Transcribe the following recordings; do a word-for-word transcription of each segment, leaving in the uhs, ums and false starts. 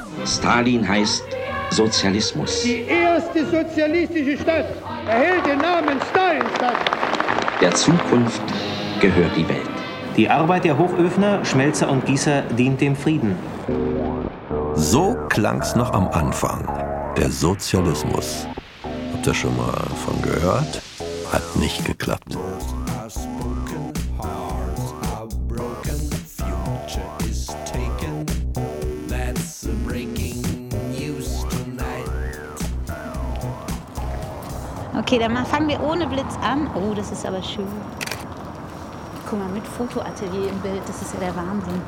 Stalin heißt Sozialismus. Die erste sozialistische Stadt erhält den Namen Stalinstadt. Der Zukunft gehört die Welt. Die Arbeit der Hochöfner, Schmelzer und Gießer dient dem Frieden. So klang's noch am Anfang. Der Sozialismus. Habt ihr schon mal von gehört? Hat nicht geklappt. Okay, dann fangen wir ohne Blitz an. Oh, das ist aber schön. Guck mal, mit Fotoatelier im Bild, das ist ja der Wahnsinn.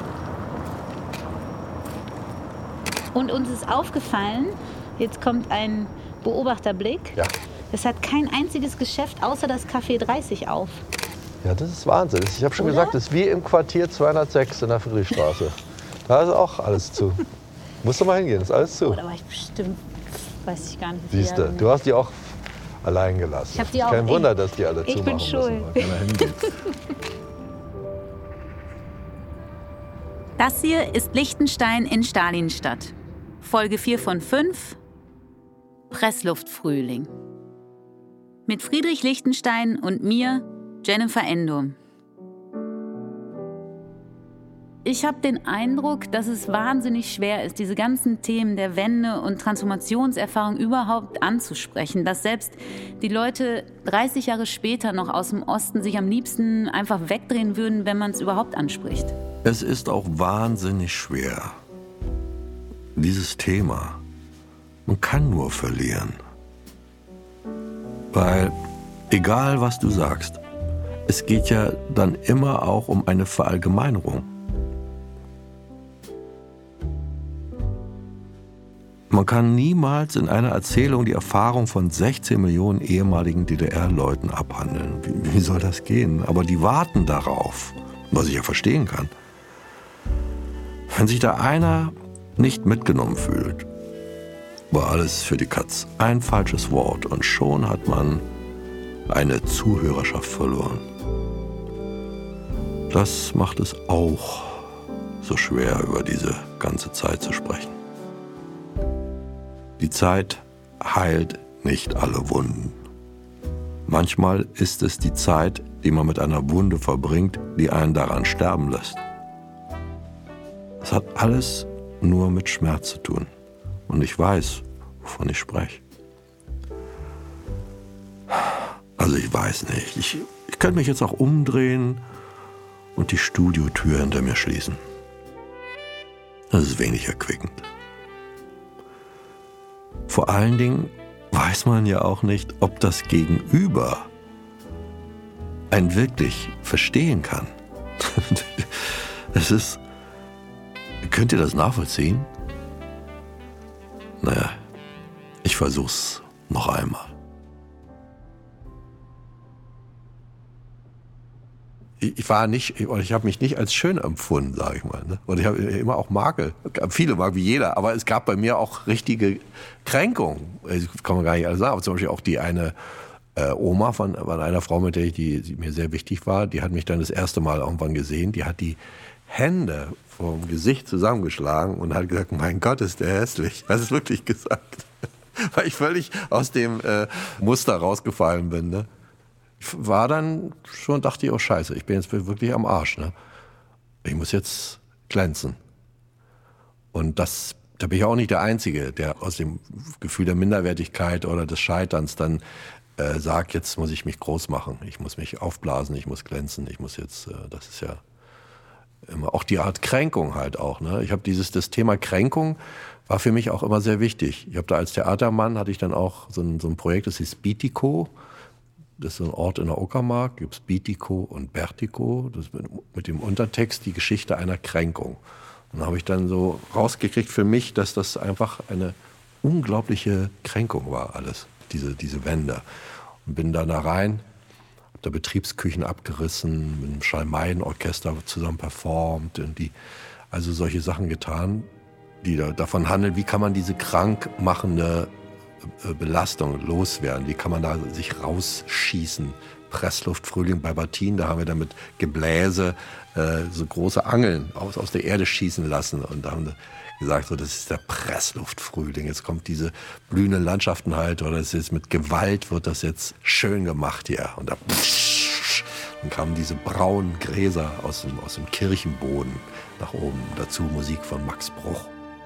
Und uns ist aufgefallen, jetzt kommt ein Beobachterblick. Ja. Es hat kein einziges Geschäft außer das Café dreißig auf. Ja, das ist Wahnsinn. Ich habe schon Oder? gesagt, das ist wie im Quartier zweihundertsechs in der Friedrichstraße. Da ist auch alles zu. Musst du mal hingehen, ist alles zu. Oh, da war ich bestimmt, weiß ich gar nicht. wie viele Siehst du, Jahre. du hast die auch allein gelassen. Ich hab die auch- Kein Wunder, ich- dass die alle ich zumachen bin müssen. schuld. weil keiner hingeht. Das hier ist Liechtenstein in Stalinstadt. Folge vier von fünf. Pressluftfrühling. Mit Friedrich Liechtenstein und mir, Jennifer Endo. Ich habe den Eindruck, dass es wahnsinnig schwer ist, diese ganzen Themen der Wende und Transformationserfahrung überhaupt anzusprechen. Dass selbst die Leute dreißig Jahre später noch aus dem Osten sich am liebsten einfach wegdrehen würden, wenn man es überhaupt anspricht. Es ist auch wahnsinnig schwer. Dieses Thema. Man kann nur verlieren. Weil, egal was du sagst, es geht ja dann immer auch um eine Verallgemeinerung. Man kann niemals in einer Erzählung die Erfahrung von sechzehn Millionen ehemaligen D D R-Leuten abhandeln. Wie, wie soll das gehen? Aber die warten darauf, was ich ja verstehen kann. Wenn sich da einer nicht mitgenommen fühlt, war alles für die Katz. Ein falsches Wort und schon hat man eine Zuhörerschaft verloren. Das macht es auch so schwer, über diese ganze Zeit zu sprechen. Die Zeit heilt nicht alle Wunden. Manchmal ist es die Zeit, die man mit einer Wunde verbringt, die einen daran sterben lässt. Es hat alles nur mit Schmerz zu tun. Und ich weiß, wovon ich spreche. Also ich weiß nicht. Ich, ich könnte mich jetzt auch umdrehen und die Studiotür hinter mir schließen. Das ist wenig erquickend. Vor allen Dingen weiß man ja auch nicht, ob das Gegenüber einen wirklich verstehen kann. Es ist... Könnt ihr das nachvollziehen? Naja, ich versuch's noch einmal. Ich war nicht, ich habe mich nicht als schön empfunden, sage ich mal. Ne? Und ich habe immer auch Makel, viele Makel wie jeder, aber es gab bei mir auch richtige Kränkungen. Das kann man gar nicht alles sagen. Aber zum Beispiel auch die eine äh, Oma von, von einer Frau, mit der ich, die, die mir sehr wichtig war, die hat mich dann das erste Mal irgendwann gesehen. Die hat die Hände vom Gesicht zusammengeschlagen und hat gesagt, mein Gott, ist der hässlich. Das ist wirklich gesagt. Weil ich völlig aus dem äh, Muster rausgefallen bin. Ne? Ich war dann schon, dachte ich, oh scheiße, ich bin jetzt wirklich am Arsch. Ne? Ich muss jetzt glänzen. Und das, da bin ich auch nicht der Einzige, der aus dem Gefühl der Minderwertigkeit oder des Scheiterns dann äh, sagt, jetzt muss ich mich groß machen. Ich muss mich aufblasen, ich muss glänzen, ich muss jetzt, äh, das ist ja immer auch die Art Kränkung halt auch. Ne? Ich habe dieses, das Thema Kränkung war für mich auch immer sehr wichtig. Ich habe da als Theatermann, hatte ich dann auch so ein, so ein Projekt, das hieß Bitico. Das ist so ein Ort in der Uckermark, gibt es Bitico und Bertico. Das ist mit, mit dem Untertext die Geschichte einer Kränkung. Und da habe ich dann so rausgekriegt für mich, dass das einfach eine unglaubliche Kränkung war, alles, diese, diese Wände. Und bin dann da rein, habe da Betriebsküchen abgerissen, mit dem Schalmeienorchester zusammen performt und die, also solche Sachen getan, die da, davon handeln, wie kann man diese krankmachende Belastung loswerden, wie kann man da sich rausschießen. Pressluftfrühling bei Battin, da haben wir dann mit Gebläse äh, so große Angeln aus, aus der Erde schießen lassen und da haben wir gesagt, so, das ist der Pressluftfrühling. Jetzt kommt diese blühenden Landschaften halt, oder es ist mit Gewalt wird das jetzt schön gemacht hier. Und da psch, dann kamen diese braunen Gräser aus dem, aus dem Kirchenboden nach oben. Dazu Musik von Max Bruch.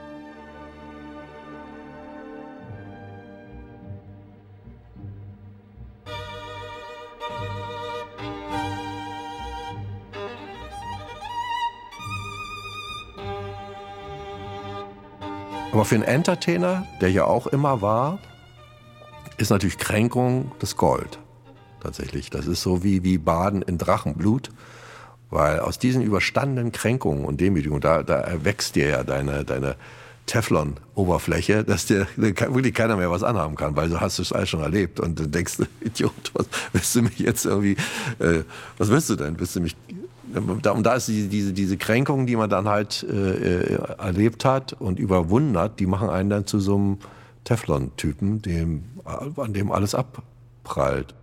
Aber für einen Entertainer, der ja auch immer war, ist natürlich Kränkung das Gold. Tatsächlich. Das ist so wie, wie Baden in Drachenblut. Weil aus diesen überstandenen Kränkungen und Demütigungen, da, da erwächst dir ja deine, deine Teflon-Oberfläche, dass dir wirklich keiner mehr was anhaben kann, weil du hast es alles schon erlebt. Und du denkst, Idiot, was willst du mich jetzt irgendwie, äh, was willst du denn? Willst du mich... Und da ist die, diese, diese Kränkung, die man dann halt äh, erlebt hat und überwunden hat, die machen einen dann zu so einem Teflon-Typen, dem, an dem alles abprallt.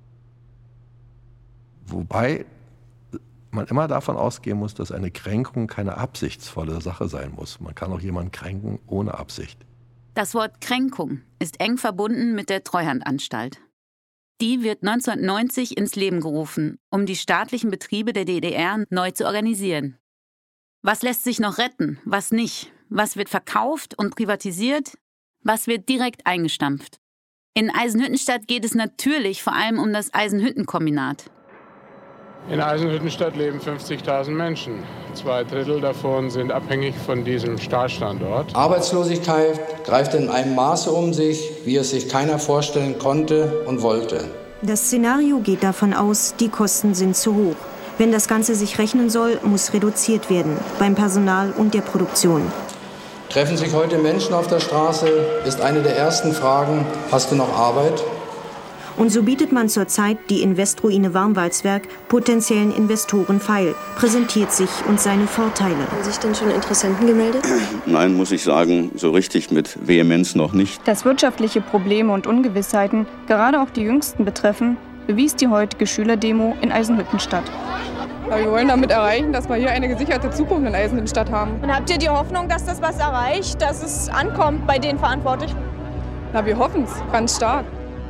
Wobei man immer davon ausgehen muss, dass eine Kränkung keine absichtsvolle Sache sein muss. Man kann auch jemanden kränken ohne Absicht. Das Wort Kränkung ist eng verbunden mit der Treuhandanstalt. Die wird neunzehnhundertneunzig ins Leben gerufen, um die staatlichen Betriebe der D D R neu zu organisieren. Was lässt sich noch retten, was nicht? Was wird verkauft und privatisiert? Was wird direkt eingestampft? In Eisenhüttenstadt geht es natürlich vor allem um das Eisenhüttenkombinat. In Eisenhüttenstadt leben fünfzigtausend Menschen. Zwei Drittel davon sind abhängig von diesem Stahlstandort. Arbeitslosigkeit greift in einem Maße um sich, wie es sich keiner vorstellen konnte und wollte. Das Szenario geht davon aus, die Kosten sind zu hoch. Wenn das Ganze sich rechnen soll, muss reduziert werden, beim Personal und der Produktion. Treffen sich heute Menschen auf der Straße, ist eine der ersten Fragen, hast du noch Arbeit? Und so bietet man zurzeit die Investroine Warmwaldswerk potenziellen Investoren feil, präsentiert sich und seine Vorteile. Haben sich denn schon Interessenten gemeldet? Nein, muss ich sagen, so richtig mit Vehemenz noch nicht. Dass wirtschaftliche Probleme und Ungewissheiten gerade auch die Jüngsten betreffen, bewies die heutige Schülerdemo in Eisenhüttenstadt. Ja, wir wollen damit erreichen, dass wir hier eine gesicherte Zukunft in Eisenhüttenstadt haben. Und habt ihr die Hoffnung, dass das was erreicht, dass es ankommt bei den Verantwortlichen? Na, wir hoffen es ganz stark.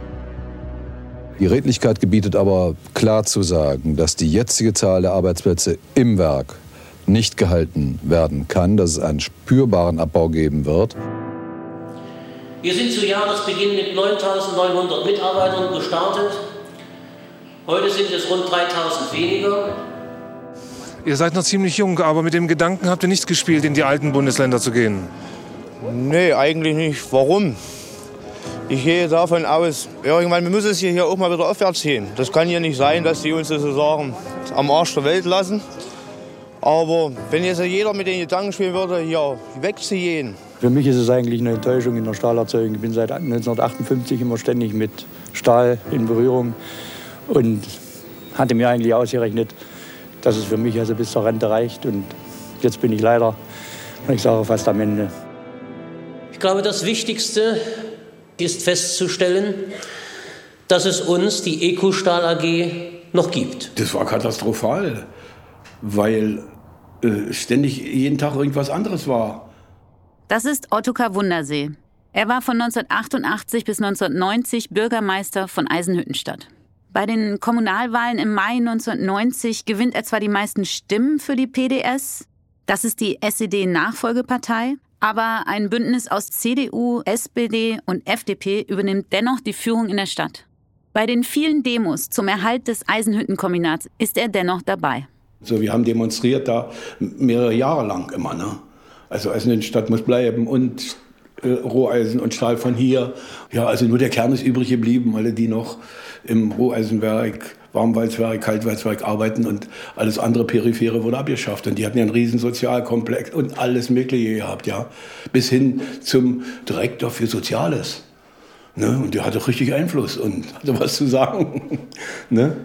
Die Redlichkeit gebietet aber klar zu sagen, dass die jetzige Zahl der Arbeitsplätze im Werk nicht gehalten werden kann, dass es einen spürbaren Abbau geben wird. Wir sind zu Jahresbeginn mit neuntausendneunhundert Mitarbeitern gestartet. Heute sind es rund dreitausend weniger. Ihr seid noch ziemlich jung, aber mit dem Gedanken habt ihr nicht gespielt, in die alten Bundesländer zu gehen? Nee, eigentlich nicht. Warum? Ich gehe davon aus, irgendwann müssen es hier auch mal wieder aufwärts gehen. Das kann ja nicht sein, dass die uns sozusagen am Arsch der Welt lassen. Aber wenn jetzt jeder mit den Gedanken spielen würde, hier wegzugehen. Für mich ist es eigentlich eine Enttäuschung in der Stahlerzeugung. Ich bin seit neunzehnhundertachtundfünfzig immer ständig mit Stahl in Berührung und hatte mir eigentlich ausgerechnet, dass es für mich also bis zur Rente reicht. Und jetzt bin ich leider, ich sage, fast am Ende. Ich glaube, das Wichtigste ist festzustellen, dass es uns, die Eco-Stahl A G, noch gibt. Das war katastrophal, weil äh, ständig jeden Tag irgendwas anderes war. Das ist Ottokar Wundersee. Er war von neunzehnhundertachtundachtzig bis neunzehnhundertneunzig Bürgermeister von Eisenhüttenstadt. Bei den Kommunalwahlen im Mai neunzehnhundertneunzig gewinnt er zwar die meisten Stimmen für die P D S, das ist die S E D-Nachfolgepartei, aber ein Bündnis aus C D U, S P D und F D P übernimmt dennoch die Führung in der Stadt. Bei den vielen Demos zum Erhalt des Eisenhüttenkombinats ist er dennoch dabei. So, wir haben demonstriert da mehrere Jahre lang immer. Ne? Also Eisenhüttenstadt muss bleiben und äh, Roheisen und Stahl von hier. Ja, also nur der Kern ist übrig geblieben, alle die noch im Roheisenwerk, Warmwaldswerk, Kaltwaldswerk arbeiten und alles andere Periphere wurde abgeschafft. Und die hatten ja einen riesen Sozialkomplex und alles Mögliche gehabt, ja. Bis hin zum Direktor für Soziales. Ne? Und der hatte richtig Einfluss und hatte was zu sagen. Ne?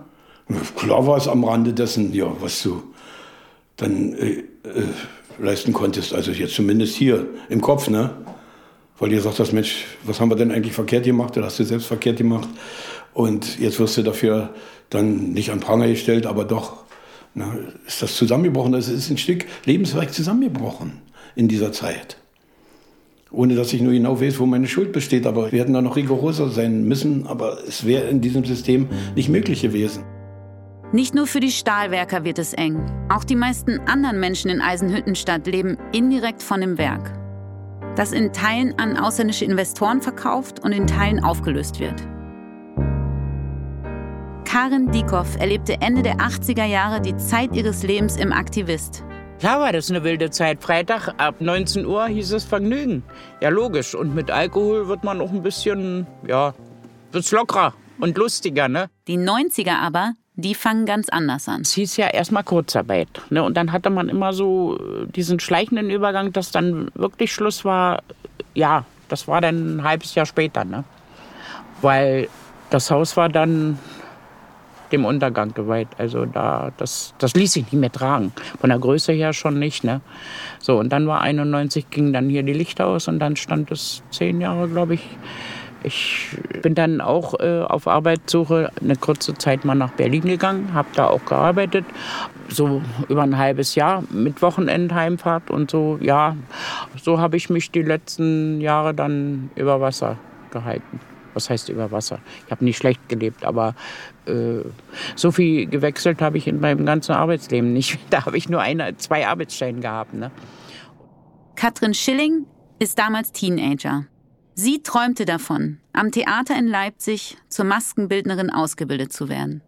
Klar war es am Rande dessen, ja, was du dann äh, äh, leisten konntest. Also jetzt zumindest hier im Kopf, ne? Weil du gesagt hast, Mensch, was haben wir denn eigentlich verkehrt gemacht? Oder hast du selbst verkehrt gemacht? Und jetzt wirst du dafür dann nicht an Pranger gestellt, aber doch, na, ist das zusammengebrochen. Das ist ein Stück Lebenswerk zusammengebrochen. in dieser Zeit. Ohne dass ich nur genau weiß, wo meine Schuld besteht. Aber wir hätten da noch rigoroser sein müssen. Aber es wäre in diesem System nicht möglich gewesen. Nicht nur für die Stahlwerker wird es eng. Auch die meisten anderen Menschen in Eisenhüttenstadt leben indirekt von dem Werk, das in Teilen an ausländische Investoren verkauft und in Teilen aufgelöst wird. Karin Dieckhoff erlebte Ende der achtziger Jahre die Zeit ihres Lebens im Aktivist. Klar war das eine wilde Zeit. Freitag ab neunzehn Uhr hieß es Vergnügen. Ja, logisch. Und mit Alkohol wird man auch ein bisschen, ja, wird's lockerer und lustiger, ne? Die neunziger aber, die fangen ganz anders an. Es hieß ja erstmal Kurzarbeit, ne? Und dann hatte man immer so diesen schleichenden Übergang, dass dann wirklich Schluss war. Ja, das war dann ein halbes Jahr später, ne? Weil das Haus war dann dem Untergang geweiht. Also da, das, das ließ sich nicht mehr tragen. Von der Größe her schon nicht, ne? So, und dann war einundneunzig, ging dann hier die Lichter aus und dann stand es zehn Jahre, glaube ich. Ich bin dann auch äh, auf Arbeitssuche eine kurze Zeit mal nach Berlin gegangen, habe da auch gearbeitet, so über ein halbes Jahr mit Wochenendheimfahrt und so. Ja, so habe ich mich die letzten Jahre dann über Wasser gehalten. Was heißt über Wasser? Ich habe nicht schlecht gelebt, aber äh, so viel gewechselt habe ich in meinem ganzen Arbeitsleben nicht. Da habe ich nur eine, zwei Arbeitsstellen gehabt. Ne? Katrin Schilling ist damals Teenager. Sie träumte davon, am Theater in Leipzig zur Maskenbildnerin ausgebildet zu werden.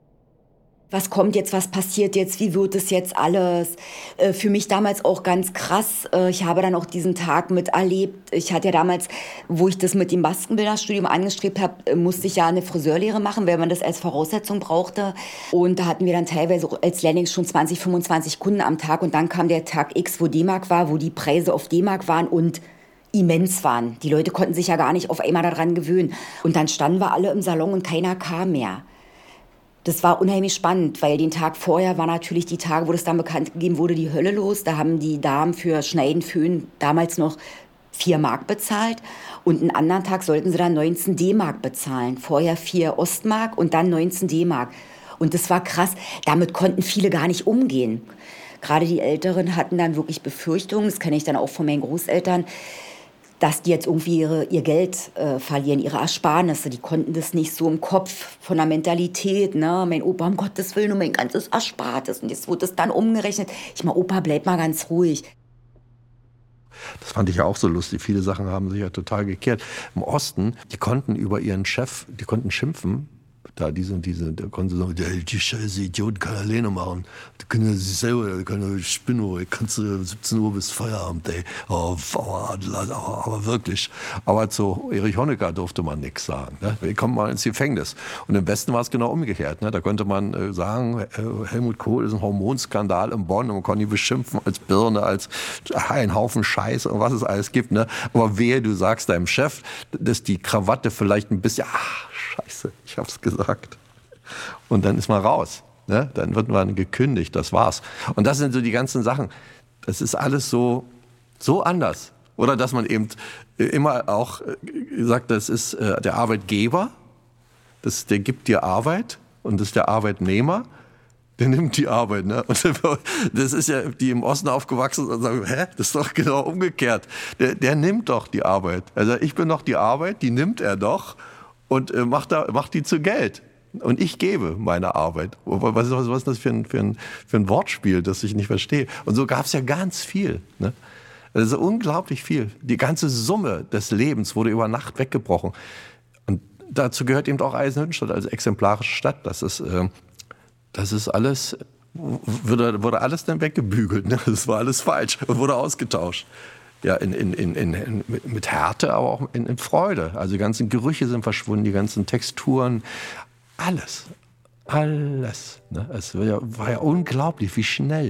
Was kommt jetzt, was passiert jetzt, wie wird es jetzt alles? Äh, für mich damals auch ganz krass. Äh, ich habe dann auch diesen Tag miterlebt. Ich hatte ja damals, wo ich das mit dem Maskenbilderstudium angestrebt habe, äh, musste ich ja eine Friseurlehre machen, weil man das als Voraussetzung brauchte. Und da hatten wir dann teilweise als Lehrling schon zwanzig, fünfundzwanzig Kunden am Tag. Und dann kam der Tag X, wo D-Mark war, wo die Preise auf D-Mark waren und immens waren. Die Leute konnten sich ja gar nicht auf einmal daran gewöhnen. Und dann standen wir alle im Salon und keiner kam mehr. Das war unheimlich spannend, weil den Tag vorher war natürlich die Tage, wo das dann bekannt gegeben wurde, die Hölle los. Da haben die Damen für Schneiden, Föhn damals noch vier Mark bezahlt. Und einen anderen Tag sollten sie dann neunzehn D-Mark bezahlen. Vorher vier Ostmark und dann neunzehn D-Mark. Und das war krass. Damit konnten viele gar nicht umgehen. Gerade die Älteren hatten dann wirklich Befürchtungen, das kenne ich dann auch von meinen Großeltern, dass die jetzt irgendwie ihre, ihr Geld äh, verlieren, ihre Ersparnisse. Die konnten das nicht so im Kopf von der Mentalität. Ne? Mein Opa, um Gottes Willen, und mein ganzes Erspartes. Und jetzt wurde das dann umgerechnet. Ich meine, Opa, bleib mal ganz ruhig. Das fand ich ja auch so lustig. Viele Sachen haben sich ja total gekehrt. Im Osten, die konnten über ihren Chef, die konnten schimpfen. Da diese und diese, da konnten sie sagen, die, die scheiße Idioten kann alleine machen. Die können ja sich selber, die können ja spinnen, kannst du siebzehn Uhr bis Feierabend, ey. Oh, aber, aber wirklich. Aber zu Erich Honecker durfte man nichts sagen. Ne? Wie kommt man ins Gefängnis? Und im Westen war es genau umgekehrt. Ne? Da konnte man äh, sagen, äh, Helmut Kohl ist ein Hormonskandal in Bonn und man konnte ihn beschimpfen als Birne, als ein Haufen Scheiß und was es alles gibt. Ne? Aber wehe, du sagst deinem Chef, dass die Krawatte vielleicht ein bisschen, ach, Scheiße, ich hab's gesagt. Und dann ist man raus. Ne? Dann wird man gekündigt, das war's. Und das sind so die ganzen Sachen. Das ist alles so, so anders. Oder dass man eben immer auch sagt, das ist der Arbeitgeber, das, der gibt dir Arbeit und das ist der Arbeitnehmer, der nimmt die Arbeit. Ne? Und das ist ja, die im Osten aufgewachsen sind und sagen, hä, das ist doch genau umgekehrt. Der, der nimmt doch die Arbeit. Also ich bin doch die Arbeit, die nimmt er doch. Und äh, macht, da, macht die zu Geld. Und ich gebe meine Arbeit. Was, was, was ist das für ein, für, ein, für ein Wortspiel, das ich nicht verstehe? Und so gab es ja ganz viel. Ne? Also unglaublich viel. Die ganze Summe des Lebens wurde über Nacht weggebrochen. Und dazu gehört eben auch Eisenhüttenstadt als exemplarische Stadt. Das ist, äh, das ist alles, wurde, wurde alles dann weggebügelt. Ne? Das war alles falsch und wurde ausgetauscht. Ja, in, in, in, in, mit Härte, aber auch in, in Freude. Also die ganzen Gerüche sind verschwunden, die ganzen Texturen, alles, alles. Ne? Es war ja, war ja unglaublich, wie schnell.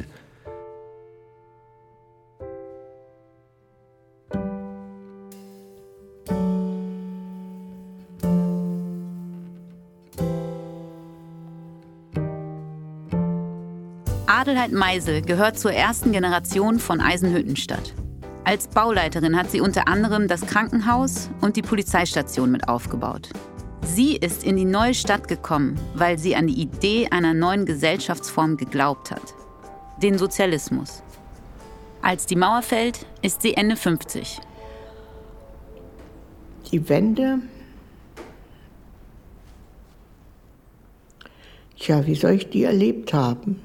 Adelheid Meisel gehört zur ersten Generation von Eisenhüttenstadt. Als Bauleiterin hat sie unter anderem das Krankenhaus und die Polizeistation mit aufgebaut. Sie ist in die neue Stadt gekommen, weil sie an die Idee einer neuen Gesellschaftsform geglaubt hat. Den Sozialismus. Als die Mauer fällt, ist sie Ende fünfzig. Die Wende, tja, wie soll ich die erlebt haben?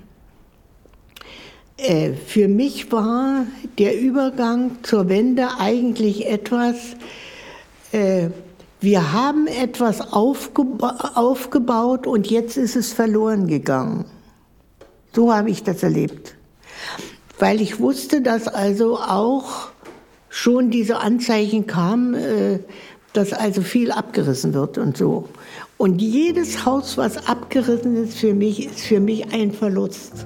Äh, für mich war der Übergang zur Wende eigentlich etwas, äh, wir haben etwas aufgeba- aufgebaut und jetzt ist es verloren gegangen. So habe ich das erlebt. Weil ich wusste, dass also auch schon diese Anzeichen kamen, äh, dass also viel abgerissen wird und so. Und jedes Haus, was abgerissen ist, für mich, ist für mich ein Verlust.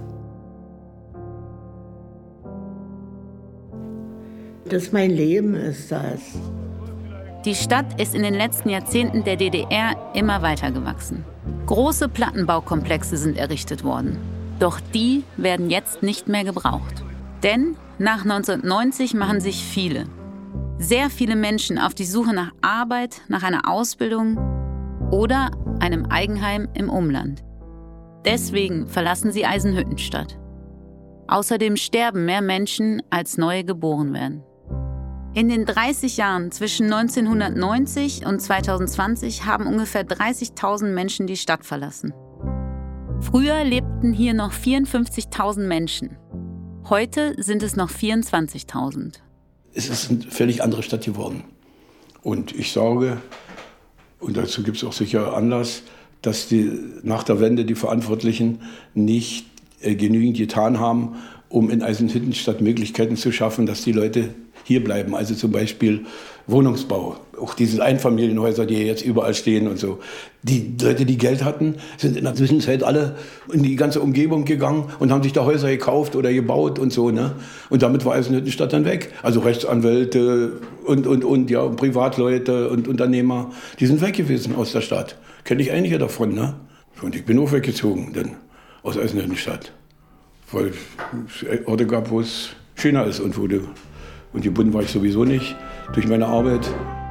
Dass mein Leben ist das. Die Stadt ist in den letzten Jahrzehnten der D D R immer weiter gewachsen. Große Plattenbaukomplexe sind errichtet worden. Doch die werden jetzt nicht mehr gebraucht. Denn nach neunzehnhundertneunzig machen sich viele, sehr viele Menschen auf die Suche nach Arbeit, nach einer Ausbildung oder einem Eigenheim im Umland. Deswegen verlassen sie Eisenhüttenstadt. Außerdem sterben mehr Menschen, als neue geboren werden. In den dreißig Jahren zwischen neunzehnhundertneunzig und zweitausendzwanzig haben ungefähr dreißigtausend Menschen die Stadt verlassen. Früher lebten hier noch vierundfünfzigtausend Menschen. Heute sind es noch vierundzwanzigtausend. Es ist eine völlig andere Stadt geworden. Und ich sage, und dazu gibt es auch sicher Anlass, dass die, nach der Wende die Verantwortlichen nicht äh, genügend getan haben, um in Eisenhüttenstadt Möglichkeiten zu schaffen, dass die Leute hier bleiben. Also zum Beispiel Wohnungsbau, auch diese Einfamilienhäuser, die jetzt überall stehen und so. Die Leute, die Geld hatten, sind in der Zwischenzeit alle in die ganze Umgebung gegangen und haben sich da Häuser gekauft oder gebaut und so, ne? Und damit war Eisenhüttenstadt dann weg. Also Rechtsanwälte und, und, und, ja, Privatleute und Unternehmer, die sind weg gewesen aus der Stadt. Kenne ich einige davon, ne? Und ich bin auch weggezogen, dann aus Eisenhüttenstadt. Weil es Orte gab, wo es schöner ist und wo du, und gebunden war ich sowieso nicht durch meine Arbeit.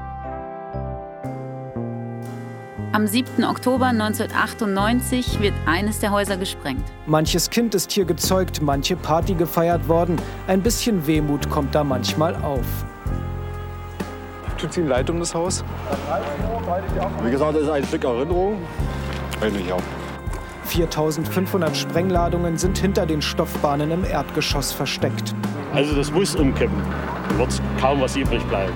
Am siebten Oktober neunzehnhundertachtundneunzig wird eines der Häuser gesprengt. Manches Kind ist hier gezeugt, manche Party gefeiert worden. Ein bisschen Wehmut kommt da manchmal auf. Tut es Ihnen leid um das Haus? Wie gesagt, das ist ein Stück Erinnerung. Eigentlich auch. viertausendfünfhundert Sprengladungen sind hinter den Stoffbahnen im Erdgeschoss versteckt. Also das muss umkippen. Dann wird kaum was übrig bleiben.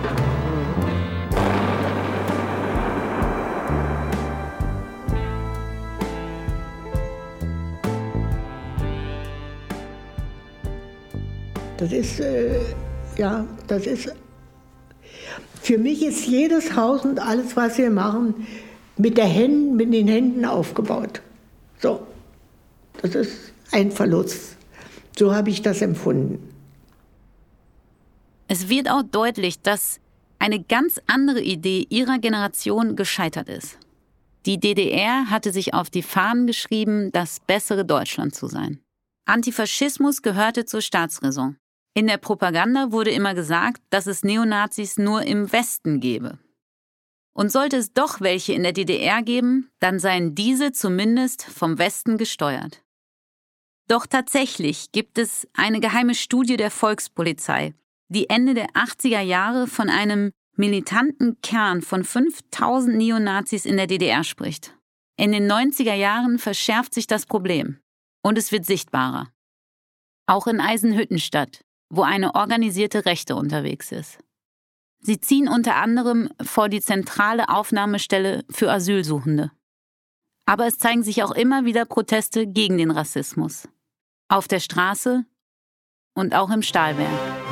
Das ist, äh, ja, das ist, für mich ist jedes Haus und alles, was wir machen, mit, der Händen, mit den Händen aufgebaut. So, das ist ein Verlust. So habe ich das empfunden. Es wird auch deutlich, dass eine ganz andere Idee ihrer Generation gescheitert ist. Die D D R hatte sich auf die Fahnen geschrieben, das bessere Deutschland zu sein. Antifaschismus gehörte zur Staatsräson. In der Propaganda wurde immer gesagt, dass es Neonazis nur im Westen gebe. Und sollte es doch welche in der D D R geben, dann seien diese zumindest vom Westen gesteuert. Doch tatsächlich gibt es eine geheime Studie der Volkspolizei, die Ende der achtziger Jahre von einem militanten Kern von fünftausend Neonazis in der D D R spricht. In den neunziger Jahren verschärft sich das Problem und es wird sichtbarer. Auch in Eisenhüttenstadt, wo eine organisierte Rechte unterwegs ist. Sie ziehen unter anderem vor die zentrale Aufnahmestelle für Asylsuchende. Aber es zeigen sich auch immer wieder Proteste gegen den Rassismus. Auf der Straße und auch im Stahlwerk.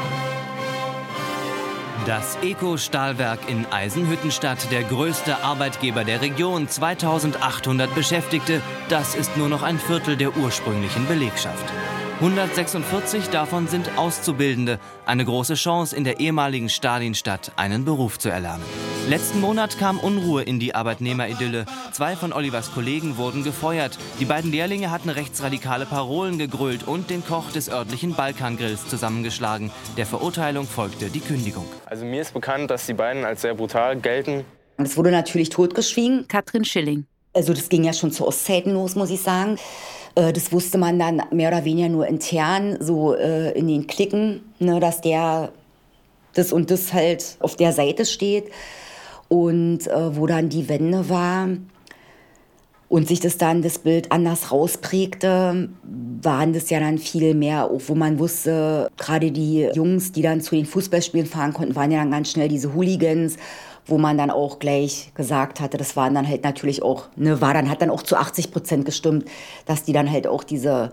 Das Eco-Stahlwerk in Eisenhüttenstadt, der größte Arbeitgeber der Region, zweitausendachthundert Beschäftigte, das ist nur noch ein Viertel der ursprünglichen Belegschaft. hundertsechsundvierzig davon sind Auszubildende, eine große Chance in der ehemaligen Stalinstadt, einen Beruf zu erlernen. Letzten Monat kam Unruhe in die Arbeitnehmeridylle. Zwei von Olivers Kollegen wurden gefeuert. Die beiden Lehrlinge hatten rechtsradikale Parolen gegrölt und den Koch des örtlichen Balkangrills zusammengeschlagen. Der Verurteilung folgte die Kündigung. Also mir ist bekannt, dass die beiden als sehr brutal gelten. Es wurde natürlich totgeschwiegen. Katrin Schilling. Also das ging ja schon zu Ostzeiten los, muss ich sagen. Das wusste man dann mehr oder weniger nur intern, so in den Klicken. ne, dass der das und das halt auf der Seite steht. Und äh, wo dann die Wende war und sich das dann, das Bild anders rausprägte, waren das ja dann viel mehr, auch wo man wusste, gerade die Jungs, die dann zu den Fußballspielen fahren konnten, waren ja dann ganz schnell diese Hooligans, wo man dann auch gleich gesagt hatte, das waren dann halt natürlich auch, ne, war dann, hat dann auch zu achtzig Prozent gestimmt, dass die dann halt auch diese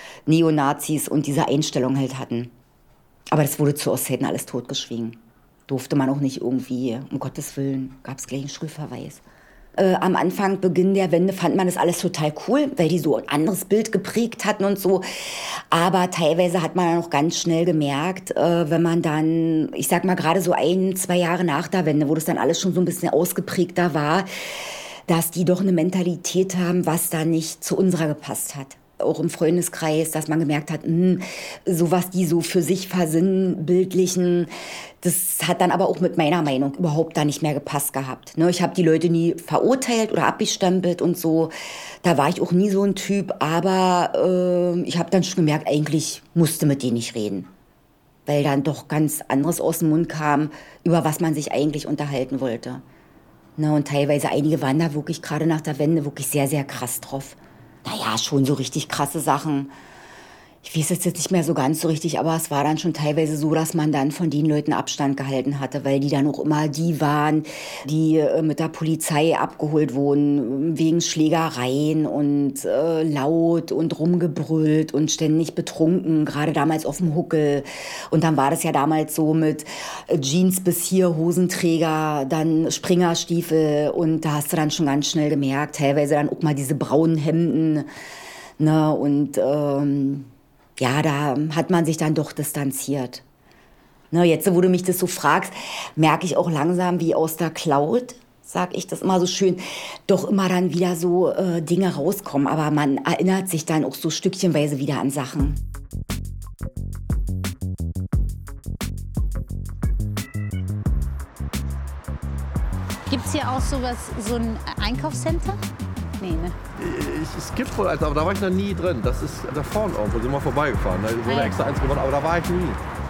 Neonazis und diese Einstellung halt hatten. Aber das wurde zu Ostzeiten alles totgeschwiegen. Durfte man auch nicht irgendwie, um Gottes Willen, gab es gleich einen Schulverweis. Äh, am Anfang, Beginn der Wende, fand man das alles total cool, weil die so ein anderes Bild geprägt hatten und so. Aber teilweise hat man dann auch ganz schnell gemerkt, äh, wenn man dann, ich sag mal gerade so ein, zwei Jahre nach der Wende, wo das dann alles schon so ein bisschen ausgeprägter war, dass die doch eine Mentalität haben, was da nicht zu unserer gepasst hat. Auch im Freundeskreis, dass man gemerkt hat, mh, so was die so für sich versinnbildlichen, das hat dann aber auch mit meiner Meinung überhaupt da nicht mehr gepasst gehabt. Ne, ich habe die Leute nie verurteilt oder abgestempelt und so. Da war ich auch nie so ein Typ, aber äh, ich habe dann schon gemerkt, eigentlich musste mit denen nicht reden. Weil dann doch ganz anderes aus dem Mund kam, über was man sich eigentlich unterhalten wollte. Ne, und teilweise einige waren da wirklich gerade nach der Wende wirklich sehr, sehr krass drauf. Naja, schon so richtig krasse Sachen. Ich weiß es jetzt nicht mehr so ganz so richtig, aber es war dann schon teilweise so, dass man dann von den Leuten Abstand gehalten hatte, weil die dann auch immer die waren, die äh, mit der Polizei abgeholt wurden, wegen Schlägereien und äh, laut und rumgebrüllt und ständig betrunken, gerade damals auf dem Huckel. Und dann war das ja damals so mit Jeans bis hier, Hosenträger, dann Springerstiefel und da hast du dann schon ganz schnell gemerkt, teilweise dann auch mal diese braunen Hemden, ne, und ähm, ja, da hat man sich dann doch distanziert. Ne, jetzt, wo du mich das so fragst, merke ich auch langsam, wie aus der Cloud, sag ich das immer so schön, doch immer dann wieder so äh, Dinge rauskommen. Aber man erinnert sich dann auch so stückchenweise wieder an Sachen. Gibt es hier auch sowas, so ein Einkaufscenter? Nee, ne? Es gibt wohl eins, aber da war ich noch nie drin. Das ist da vorne irgendwo, sind wir vorbeigefahren. Da wurde ah, ja. extra eins gewonnen, aber da war ich nie.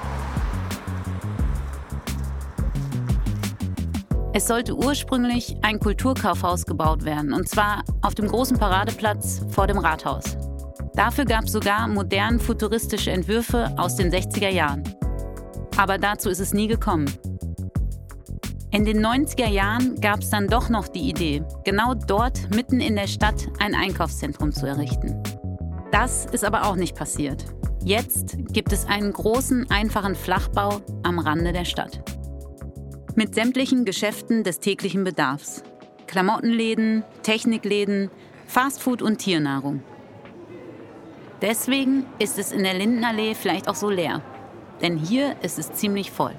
Es sollte ursprünglich ein Kulturkaufhaus gebaut werden, und zwar auf dem großen Paradeplatz vor dem Rathaus. Dafür gab es sogar modern futuristische Entwürfe aus den sechziger Jahren. Aber dazu ist es nie gekommen. In den neunziger Jahren gab es dann doch noch die Idee, genau dort mitten in der Stadt ein Einkaufszentrum zu errichten. Das ist aber auch nicht passiert. Jetzt gibt es einen großen, einfachen Flachbau am Rande der Stadt. Mit sämtlichen Geschäften des täglichen Bedarfs. Klamottenläden, Technikläden, Fastfood und Tiernahrung. Deswegen ist es in der Lindenallee vielleicht auch so leer. Denn hier ist es ziemlich voll.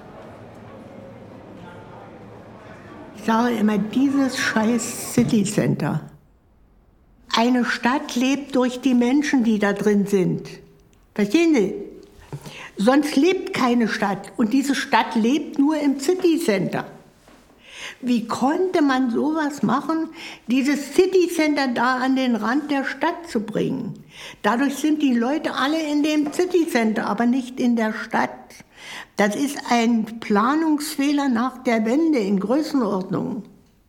Ich sage immer, dieses scheiß City Center. Eine Stadt lebt durch die Menschen, die da drin sind. Verstehen Sie? Sonst lebt keine Stadt. Und diese Stadt lebt nur im City Center. Wie konnte man sowas machen, dieses City Center da an den Rand der Stadt zu bringen? Dadurch sind die Leute alle in dem City Center, aber nicht in der Stadt. Das ist ein Planungsfehler nach der Wende in Größenordnung.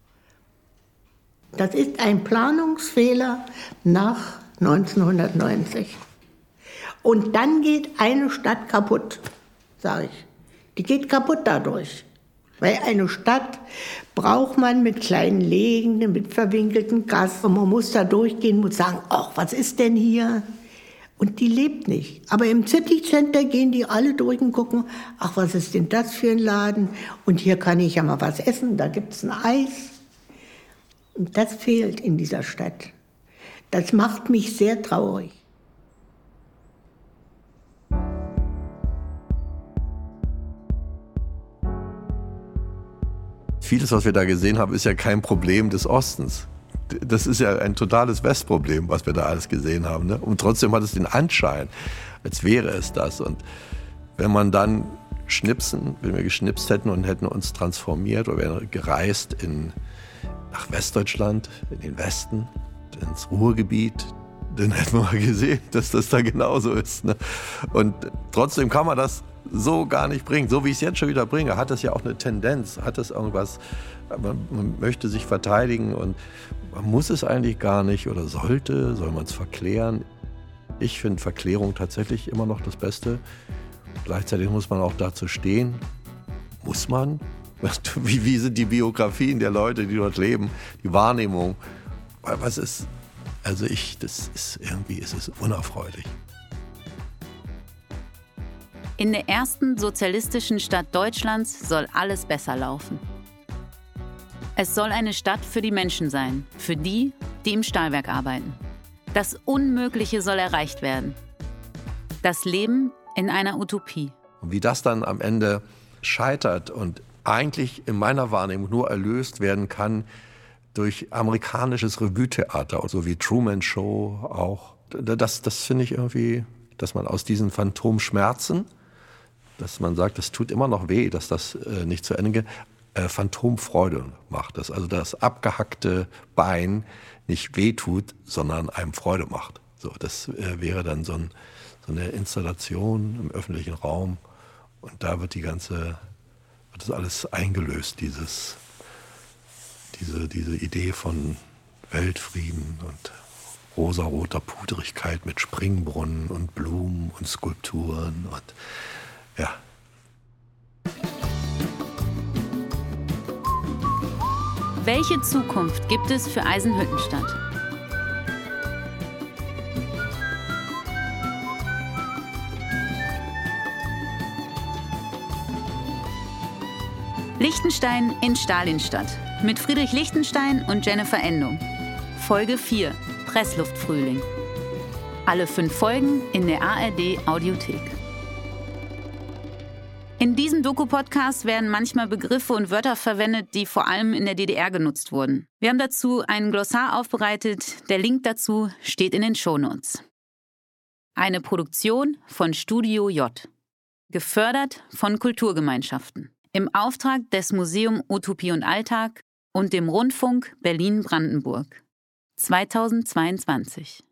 Das ist ein Planungsfehler nach neunzehnhundertneunzig. Und dann geht eine Stadt kaputt, sage ich. Die geht kaputt dadurch. Weil eine Stadt braucht man mit kleinen Läden, mit verwinkelten Gassen. Man muss da durchgehen, muss sagen, ach, was ist denn hier? Und die lebt nicht. Aber im City Center gehen die alle durch und gucken, ach, was ist denn das für ein Laden? Und hier kann ich ja mal was essen, da gibt's ein Eis. Und das fehlt in dieser Stadt. Das macht mich sehr traurig. Vieles, was wir da gesehen haben, ist ja kein Problem des Ostens. Das ist ja ein totales Westproblem, was wir da alles gesehen haben. Ne? Und trotzdem hat es den Anschein, als wäre es das. Und wenn man dann schnipsen, wenn wir geschnipst hätten und hätten uns transformiert oder wären gereist in, nach Westdeutschland, in den Westen, ins Ruhrgebiet, dann hätten wir mal gesehen, dass das da genauso ist. Ne? Und trotzdem kann man das so gar nicht bringt. So wie ich es jetzt schon wieder bringe, hat es ja auch eine Tendenz, hat es irgendwas, man, man möchte sich verteidigen und man muss es eigentlich gar nicht oder sollte, soll man es verklären. Ich finde Verklärung tatsächlich immer noch das Beste. Gleichzeitig muss man auch dazu stehen. Muss man? Wie, wie sind die Biografien der Leute, die dort leben? Die Wahrnehmung? Was ist, also ich, das ist irgendwie, es ist unerfreulich. In der ersten sozialistischen Stadt Deutschlands soll alles besser laufen. Es soll eine Stadt für die Menschen sein, für die, die im Stahlwerk arbeiten. Das Unmögliche soll erreicht werden. Das Leben in einer Utopie. Und wie das dann am Ende scheitert und eigentlich in meiner Wahrnehmung nur erlöst werden kann durch amerikanisches Revue-Theater, so wie Truman Show auch. Das, das finde ich irgendwie, dass man aus diesen Phantomschmerzen, dass man sagt, das tut immer noch weh, dass das äh, nicht zu Ende geht, äh, Phantomfreude macht. Dass also das abgehackte Bein nicht weh tut, sondern einem Freude macht. So, das äh, wäre dann so, ein, so eine Installation im öffentlichen Raum und da wird die ganze, wird das alles eingelöst, dieses, diese, diese Idee von Weltfrieden und rosaroter Pudrigkeit mit Springbrunnen und Blumen und Skulpturen und ja. Welche Zukunft gibt es für Eisenhüttenstadt? Lichtenstein in Stalinstadt mit Friedrich Lichtenstein und Jennifer Endung. Folge vier, Pressluftfrühling. Alle fünf Folgen in der A R D Audiothek. In diesem Doku-Podcast werden manchmal Begriffe und Wörter verwendet, die vor allem in der D D R genutzt wurden. Wir haben dazu einen Glossar aufbereitet. Der Link dazu steht in den Shownotes. Eine Produktion von Studio J. Gefördert von Kulturgemeinschaften. Im Auftrag des Museum Utopie und Alltag und dem Rundfunk Berlin-Brandenburg. zweitausendzweiundzwanzig.